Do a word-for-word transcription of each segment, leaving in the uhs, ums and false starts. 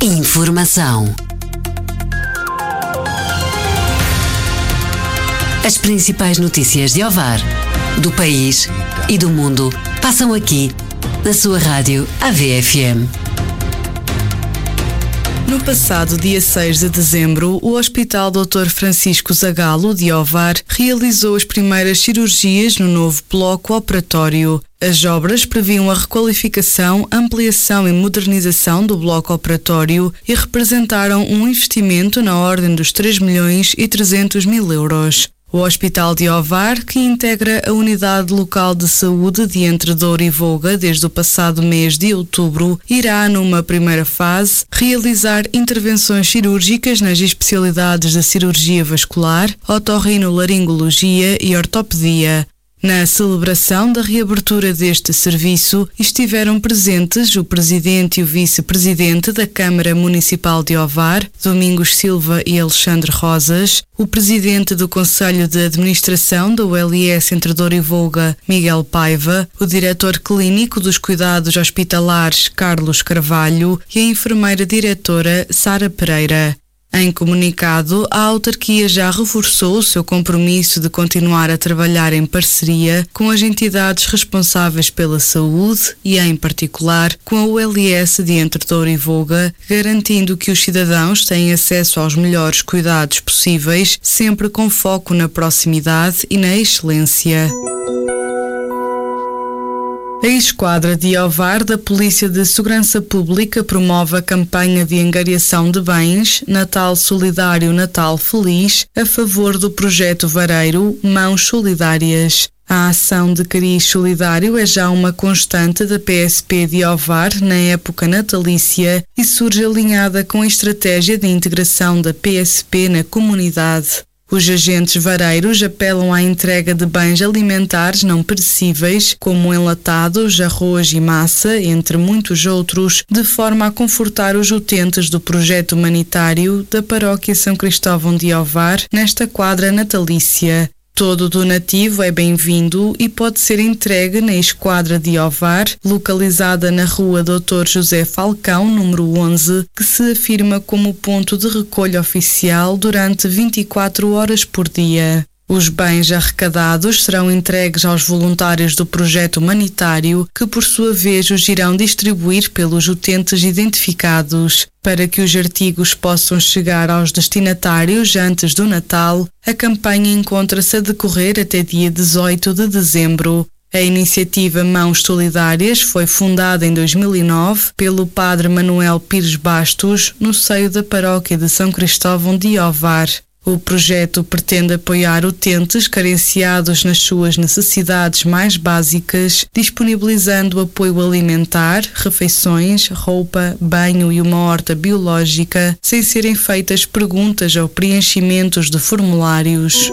Informação. As principais notícias de Ovar, do país e do mundo passam aqui, na sua rádio A V F M. No passado dia seis de dezembro, o Hospital doutor Francisco Zagalo, de Ovar, realizou as primeiras cirurgias no novo bloco operatório. As obras previam a requalificação, ampliação e modernização do bloco operatório e representaram um investimento na ordem dos três milhões e trezentos mil euros. O Hospital de Ovar, que integra a Unidade Local de Saúde de Entre Douro e Voga desde o passado mês de outubro, irá, numa primeira fase, realizar intervenções cirúrgicas nas especialidades de cirurgia vascular, otorrinolaringologia e ortopedia. Na celebração da reabertura deste serviço, estiveram presentes o Presidente e o Vice-Presidente da Câmara Municipal de Ovar, Domingos Silva e Alexandre Rosas, o Presidente do Conselho de Administração da U L S Entre Douro e Voga, Miguel Paiva, o Diretor Clínico dos Cuidados Hospitalares, Carlos Carvalho, e a enfermeira diretora, Sara Pereira. Em comunicado, a autarquia já reforçou o seu compromisso de continuar a trabalhar em parceria com as entidades responsáveis pela saúde e, em particular, com a U L S de Entre Douro e Voga, garantindo que os cidadãos têm acesso aos melhores cuidados possíveis, sempre com foco na proximidade e na excelência. A Esquadra de Ovar da Polícia de Segurança Pública promove a campanha de angariação de bens Natal Solidário Natal Feliz a favor do projeto Vareiro Mãos Solidárias. A ação de cariz solidário é já uma constante da P S P de Ovar na época natalícia e surge alinhada com a estratégia de integração da P S P na comunidade. Os agentes vareiros apelam à entrega de bens alimentares não perecíveis, como enlatados, arroz e massa, entre muitos outros, de forma a confortar os utentes do projeto humanitário da Paróquia São Cristóvão de Ovar nesta quadra natalícia. Todo donativo é bem-vindo e pode ser entregue na Esquadra de Ovar, localizada na rua doutor José Falcão, número onze, que se afirma como ponto de recolha oficial durante vinte e quatro horas por dia. Os bens arrecadados serão entregues aos voluntários do projeto humanitário, que por sua vez os irão distribuir pelos utentes identificados. Para que os artigos possam chegar aos destinatários antes do Natal, a campanha encontra-se a decorrer até dia dezoito de dezembro. A iniciativa Mãos Solidárias foi fundada em dois mil e nove pelo padre Manuel Pires Bastos, no seio da Paróquia de São Cristóvão de Ovar. O projeto pretende apoiar utentes carenciados nas suas necessidades mais básicas, disponibilizando apoio alimentar, refeições, roupa, banho e uma horta biológica, sem serem feitas perguntas ou preenchimentos de formulários.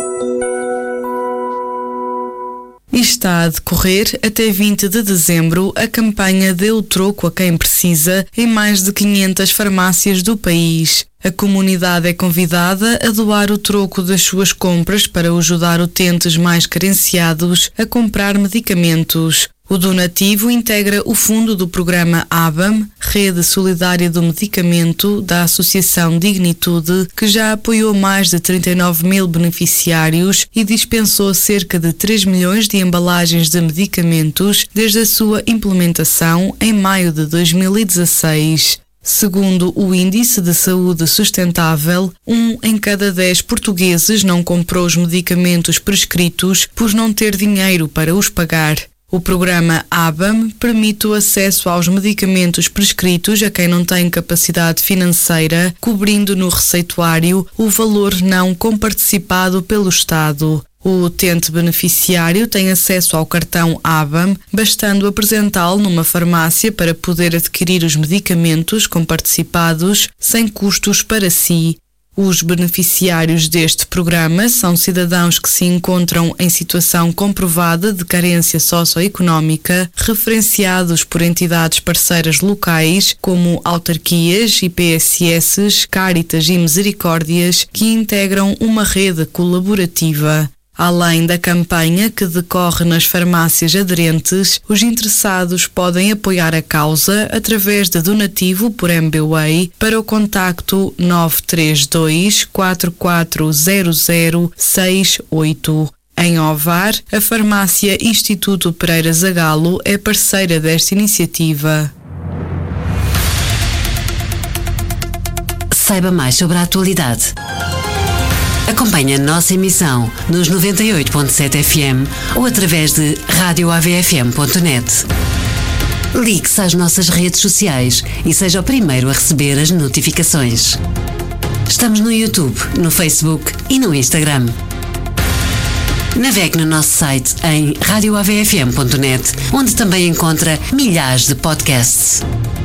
Está a decorrer até vinte de dezembro a campanha Dê o Troco a Quem Precisa em mais de quinhentas farmácias do país. A comunidade é convidada a doar o troco das suas compras para ajudar utentes mais carenciados a comprar medicamentos. O donativo integra o fundo do programa A B A M, Rede Solidária do Medicamento, da Associação Dignitude, que já apoiou mais de trinta e nove mil beneficiários e dispensou cerca de três milhões de embalagens de medicamentos desde a sua implementação em maio de dois mil e dezasseis. Segundo o Índice de Saúde Sustentável, um em cada dez portugueses não comprou os medicamentos prescritos por não ter dinheiro para os pagar. O programa A B A M permite o acesso aos medicamentos prescritos a quem não tem capacidade financeira, cobrindo no receituário o valor não comparticipado pelo Estado. O utente beneficiário tem acesso ao cartão A B A M, bastando apresentá-lo numa farmácia para poder adquirir os medicamentos comparticipados sem custos para si. Os beneficiários deste programa são cidadãos que se encontram em situação comprovada de carência socioeconómica, referenciados por entidades parceiras locais, como autarquias, I P S S, Cáritas e Misericórdias, que integram uma rede colaborativa. Além da campanha que decorre nas farmácias aderentes, os interessados podem apoiar a causa através de donativo por M B W A Y para o contacto nove três dois, quatro quatro zero zero seis oito. Em Ovar, a farmácia Instituto Pereira Zagalo é parceira desta iniciativa. Saiba mais sobre a atualidade. Acompanhe a nossa emissão nos noventa e oito ponto sete F M ou através de rádio A V F M ponto net. Ligue-se às nossas redes sociais e seja o primeiro a receber as notificações. Estamos no YouTube, no Facebook e no Instagram. Navegue no nosso site em rádio A V F M ponto net, onde também encontra milhares de podcasts.